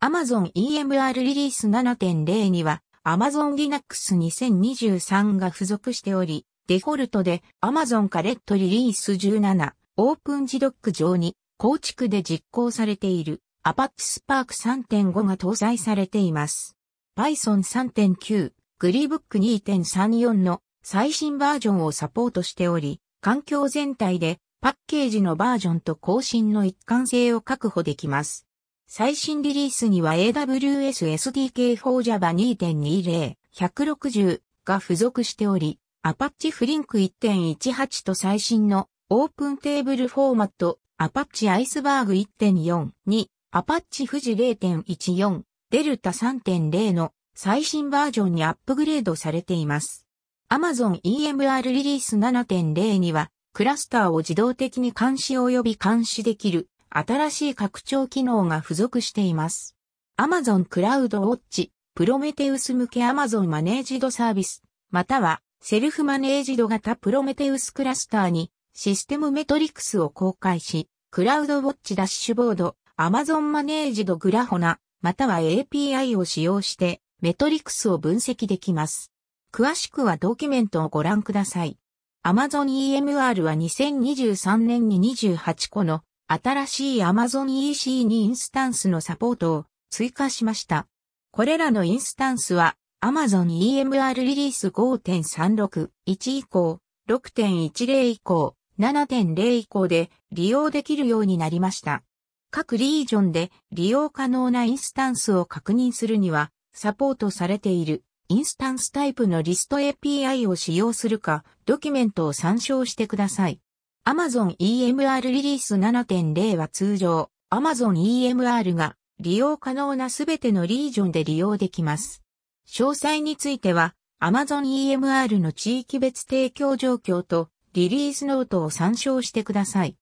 Amazon EMR リリース 7.0 には Amazon Linux 2023が付属しており、デフォルトで Amazon カレットリリース17オープン JDoc 上に構築で実行されている Apache Spark 3.5 が搭載されています。Python 3.9、Glybook 2.34 の最新バージョンをサポートしており、環境全体でパッケージのバージョンと更新の一貫性を確保できます。最新リリースには AWS SDK for Java 2.20、160が付属しており、Apache Flink 1.18 と最新のオープンテーブルフォーマット、Apache Iceberg 1.4に、Apache Fuji 0.14、Delta 3.0の最新バージョンにアップグレードされています。Amazon EMR リリース 7.0 には、クラスターを自動的に監視及び監視できる新しい拡張機能が付属しています。Amazon CloudWatch、Prometheus 向け Amazon マネージドサービス、またはセルフマネージド型 Prometheus クラスターにシステムメトリクスを公開し、CloudWatch ダッシュボード、Amazon マネージドグラホナ、または API を使用してメトリクスを分析できます。詳しくはドキュメントをご覧ください。Amazon EMR は2023年に28個の新しい Amazon EC にインスタンスのサポートを追加しました。これらのインスタンスは Amazon EMR リリース 5.36、1以降、6.10 以降、7.0 以降で利用できるようになりました。各リージョンで利用可能なインスタンスを確認するには、サポートされているインスタンスタイプのリスト API を使用するか、ドキュメントを参照してください。Amazon EMR リリース 7.0 は通常、Amazon EMR が利用可能なすべてのリージョンで利用できます。詳細については、Amazon EMR の地域別提供状況とリリースノートを参照してください。